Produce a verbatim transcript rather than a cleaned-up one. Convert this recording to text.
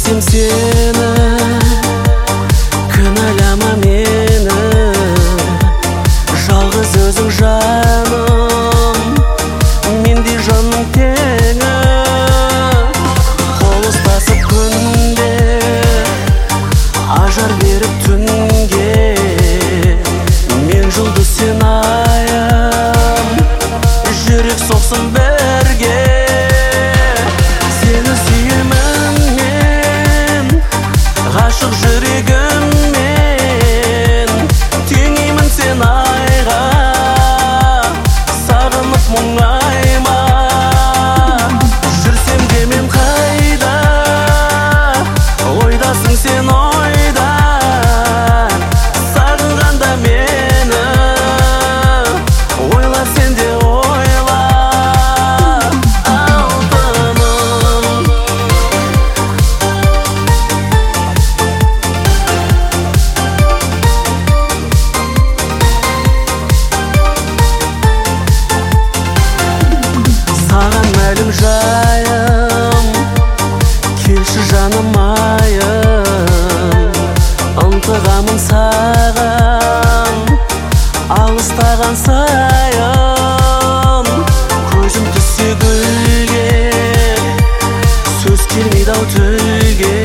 Sevsем seni, kінәлама meni, жалғыз өзің жаным, мендей жанның теңі. Қол ұстасып күнде, ажар беріп түнге, мен жұлдыз сен айым, жүрек соқсын бірге. Сені сүйемін мен, ғашық жүрегіммен, теңеймін сен айға, сағынып мұңайма. Жүрсем де мен қайда, ойдасың сен ойда, сағынғанда мені ойла, сен де ойла. Алтыным, саған мәлім жайым, келші жаным айым, ынтығамын саған, алыстаған сайын. Көзім түссе гүлге, сөз келмейді ау тілге.